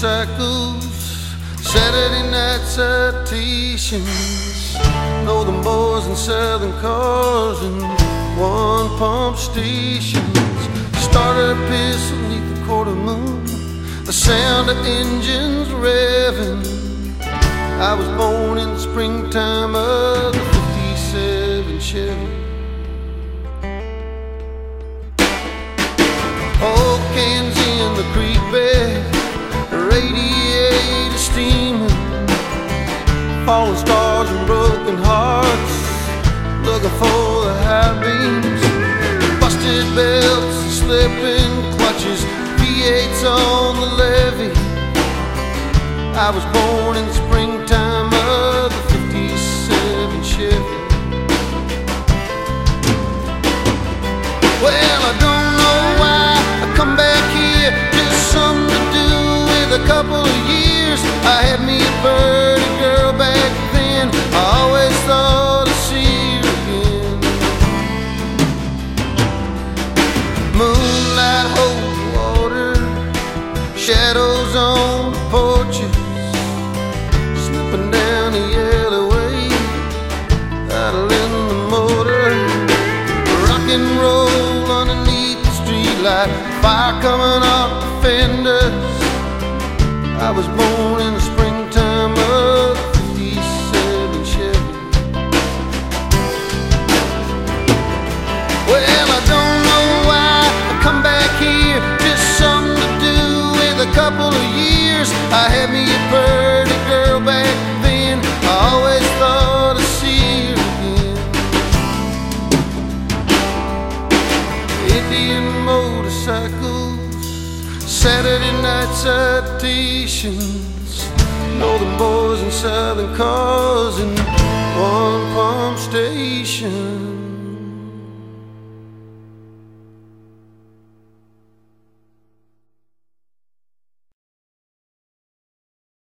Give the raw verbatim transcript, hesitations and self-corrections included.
motorcycles, Saturday night citations, northern boys and southern cars, and one pump stations. Started a pistol beneath the quarter moon, the sound of engines revving. I was born in the springtime of the fifty-seven Chevy. Old cans in the creek bed, radiator steaming, falling stars and broken hearts, looking for the high beams, busted belts and slipping clutches, V eights on the levee. I was born in the springtime of the fifty-seven Chevy. Well, I don't know why I come back here, just something to do with a couple of years. I had me a pretty girl back then, I always thought I'd see her again. Moonlight holds water, shadows on the porches, slipping down the alleyway, idling the motor, rock and roll underneath the streetlight, fire coming off the fenders. I was born in the springtime of the fifty-seven Chevy. Well, I don't know why I come back here, just something to do with a couple of years. I had me a pretty girl back then, I always thought I'd see her again. Indian motorcycles, Saturday night citations, northern boys and southern cars, and one pump station.